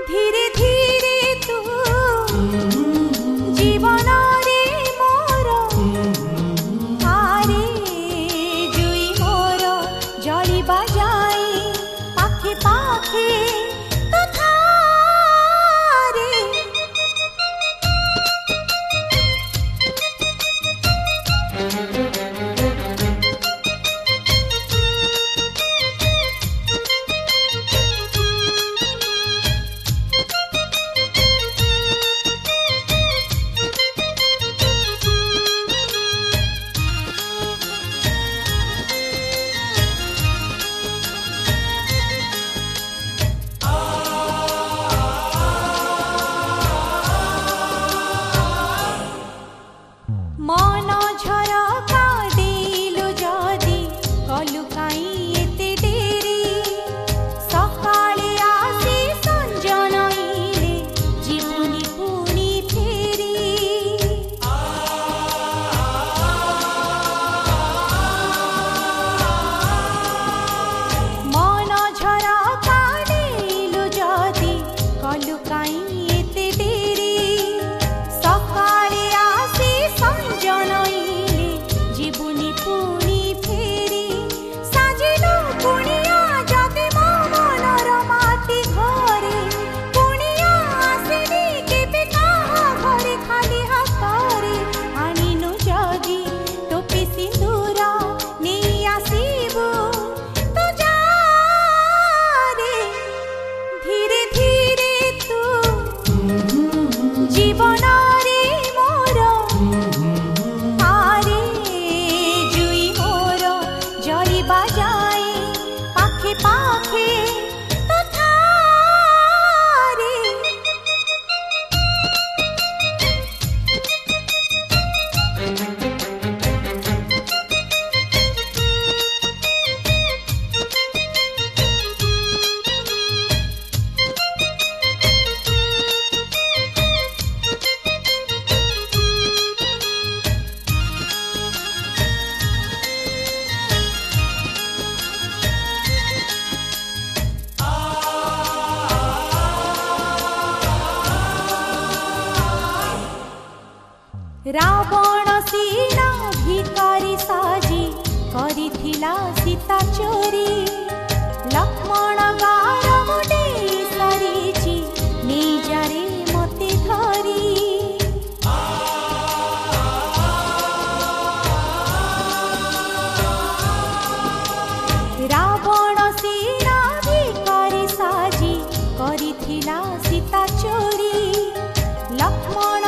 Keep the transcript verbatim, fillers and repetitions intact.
धीरे धीरे तू जीवन रे मोर आरे जुई मोर जली बजाई पाखे पाखे तो थारे मन झरका देलु जदि कलु काई एते डेरी सकाळे आसी संजनइले जीवनी पुनी फेरी मन झरका देलु जदि कलु काई एते डेरी सकाळे आसी संजनइले जीवनी पुनी फेरी साजिलु पुनिया जदि मो मनर माटी घरे पुनिया आसिनी केबे काहा घरे खाली हातरे आनिनु जदि टोपी सिंदूर नेई आसिबु तो जा रे धीरे धीरे तू जीवन रे मोर आरे जुई मोर जली बजाई पाखे पाखे तो थारे रावण सीना भिकारी साजी करिथिला सीता चोरी लक्ष्मण गार मुडे सारीची निजारे मते धरी रावण सीना भिकारी साजी करिथिला सीता चोरी लक्ष्मण